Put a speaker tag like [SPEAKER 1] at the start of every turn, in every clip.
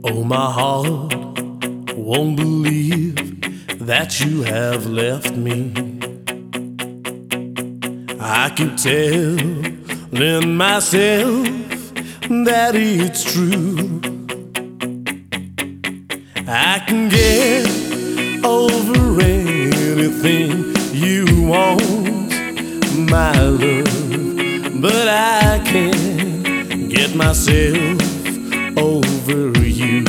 [SPEAKER 1] Oh, my heart won't believe that you have left me. I keep telling myself that it's true. I can get over anything you want, my love, but I can't get myself over you.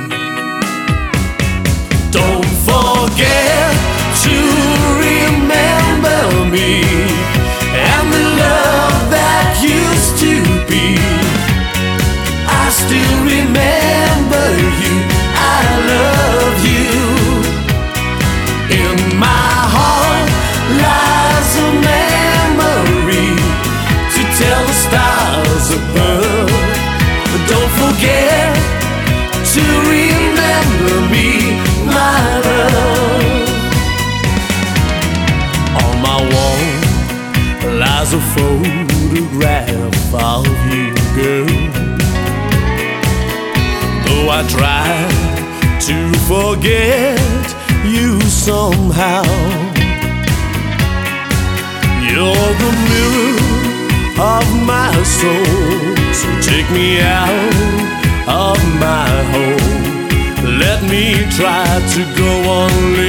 [SPEAKER 1] Don't forget to remember me and the love that used to be. I still remember you, I love you. In my heart lies a memory to tell the stars above. Don't forget to remember me, my love. On my wall lies a photograph of you, girl. Though I try to forget you somehow, you're the mirror of my soul. So take me out of my home, let me try to go on living